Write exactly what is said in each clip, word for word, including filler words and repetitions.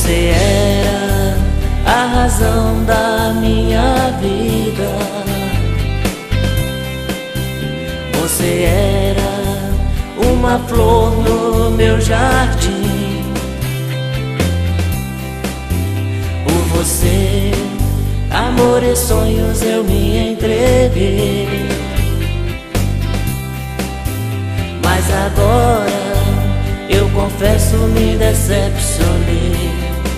Você era a razão da minha vida. Você era uma flor no meu jardim. Por você, amor e sonhos eu me entreguei. Mas agora eu confesso, me decepcionei.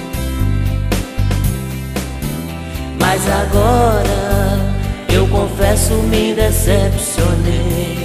Mas agora eu confesso, me decepcionei.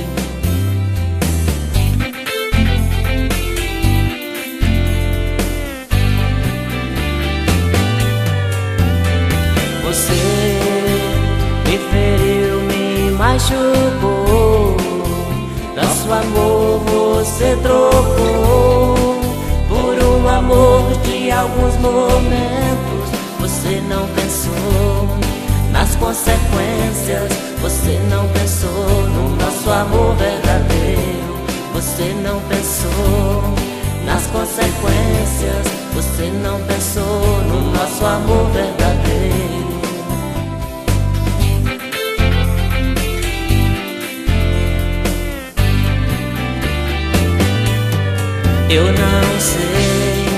Você me feriu, me machucou. Nosso amor você trocou por um amor de alguns momentos. Você não pensou nas consequências. Você não pensou no nosso amor verdadeiro. Você não pensou nas consequências. Você não pensou no nosso amor verdadeiro. Eu não sei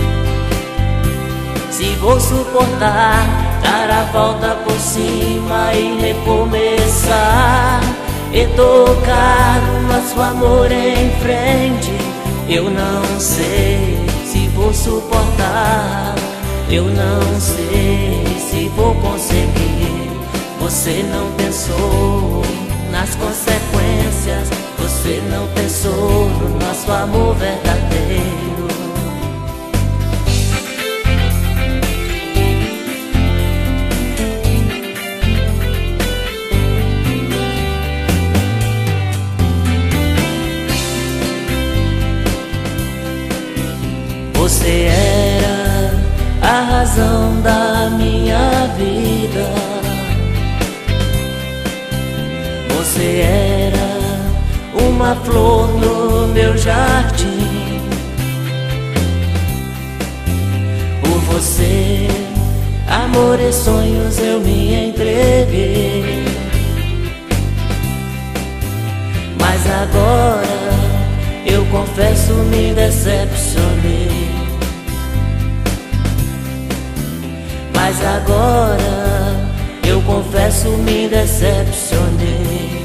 se vou suportar dar a volta por cima e recomeçar e tocar o nosso amor em frente. Eu não sei se vou suportar. Eu não sei se vou conseguir. Você não pensou nas consequências. Você não pensou no nosso amor verdadeiro. Você era a razão da minha vida. Você era uma flor no meu jardim. Por você, amor e sonhos eu me entreguei. Mas agora eu confesso, me decepcionei. Mas agora eu confesso, me decepcionei.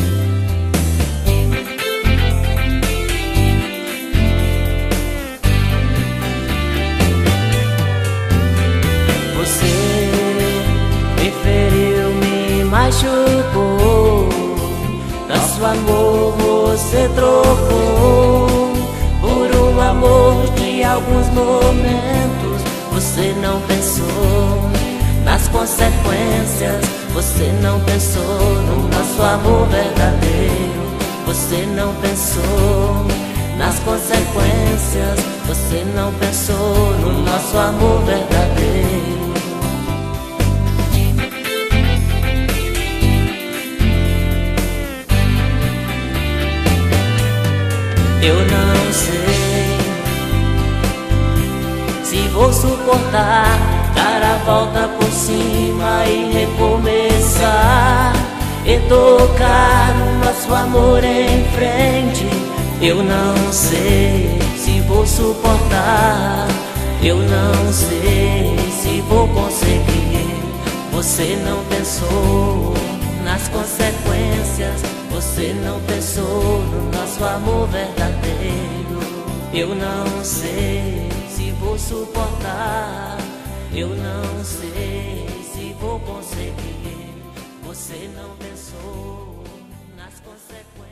Você me feriu, me machucou. Nosso amor você trocou por um amor de alguns momentos. Você não pensou nas consequências. Você não pensou no nosso amor verdadeiro. Você não pensou nas consequências. Você não pensou no nosso amor verdadeiro. Eu não sei se vou suportar dar a volta por cima e recomeçar e tocar o nosso amor em frente. Eu não sei se vou suportar. Eu não sei se vou conseguir. Você não pensou nas consequências. Você não pensou no nosso amor verdadeiro. Eu não sei se vou suportar. Eu não sei se vou conseguir. Você não pensou nas consequências.